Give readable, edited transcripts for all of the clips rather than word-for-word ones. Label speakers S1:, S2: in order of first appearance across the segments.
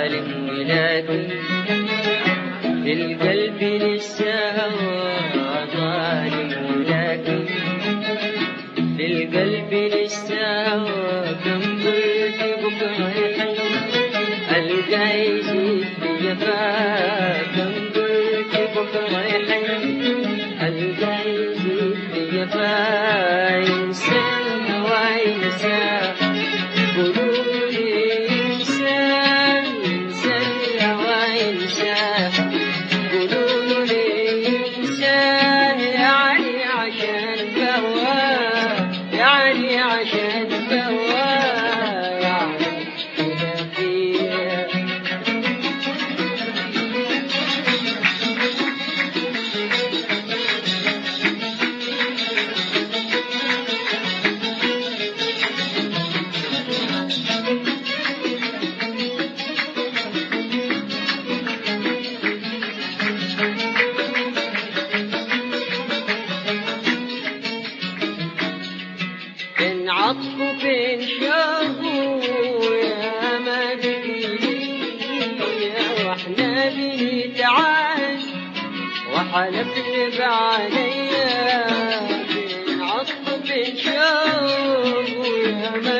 S1: ظالم ولكن في القلب لسه هوى ظالم ولكن في القلب لسه هوى كم قلت بكرة يحن ألقى يزيد في جفاك كم قلت بكرة يحن ألقى يزيد في جفاك إنسان هواي نساك قولولي إنسان هواي نساك قولولي إنسان يعني عشان بهواه يعني عشان بهواه يعني كده فيها بين عطف وبين شوق يا ما بقينا واحنا بنتعاش وحلف عليا بين عطف وبين شوق يا ما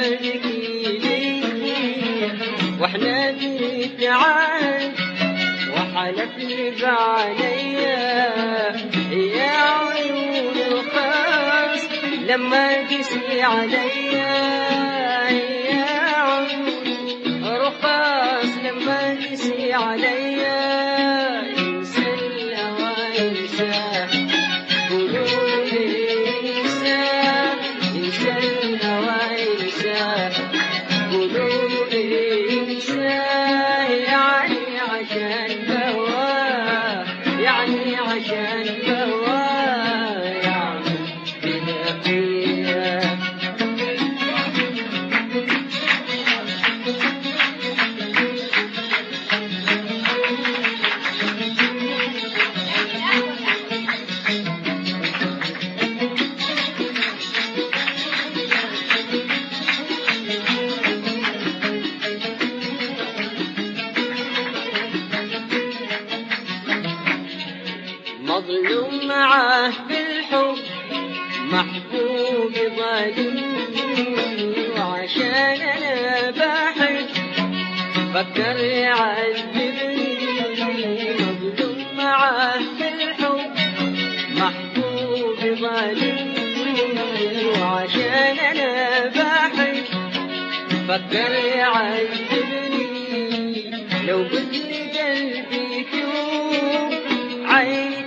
S1: بقينا واحنا بنتعاش وحلف عليا يا عيون الخاص لما قسي عليا يا عيون رخاص لما قسي عليا انسى الهوى انساه قولولي انساه انسى الهوى انساه قولولي انساه يعني عشان بهواه يعني عشان بهواه يعني كده فيها مظلوم معاه بالحب محبوب ظالمني وعشان انا بحب فكر يعذبني مظلوم معاه بالحب محبوب ظالمني وعشان انا بحب فكر يعذبني لو قلت لي قلبي توب عيني